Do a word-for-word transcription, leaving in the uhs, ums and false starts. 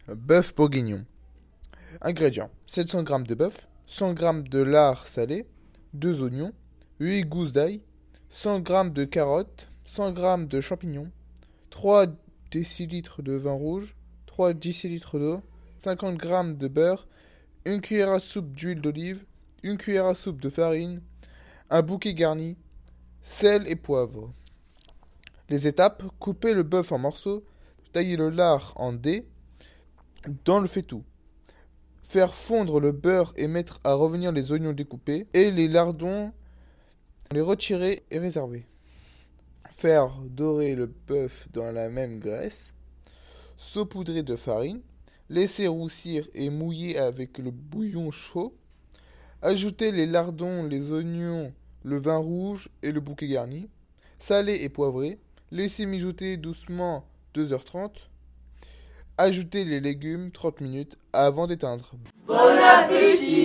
Bœuf bourguignon. Ingrédients: sept cents grammes de bœuf, cent grammes de lard salé, deux oignons, huit gousses d'ail, cent grammes de carottes, cent grammes de champignons, trois décilitres de vin rouge, trois décilitres d'eau, cinquante grammes de beurre, une cuillère à soupe d'huile d'olive, une cuillère à soupe de farine, un bouquet garni, sel et poivre. Les étapes: couper le bœuf en morceaux, tailler le lard en dés dans le faitout. Faire fondre le beurre et mettre à revenir les oignons découpés et les lardons, les retirer et réserver. Faire dorer le bœuf dans la même graisse, saupoudrer de farine, laisser roussir et mouiller avec le bouillon chaud, ajouter les lardons, les oignons, le vin rouge et le bouquet garni, saler et poivrer, laisser mijoter doucement deux heures trente, ajouter les légumes trente minutes avant d'éteindre. Bon appétit!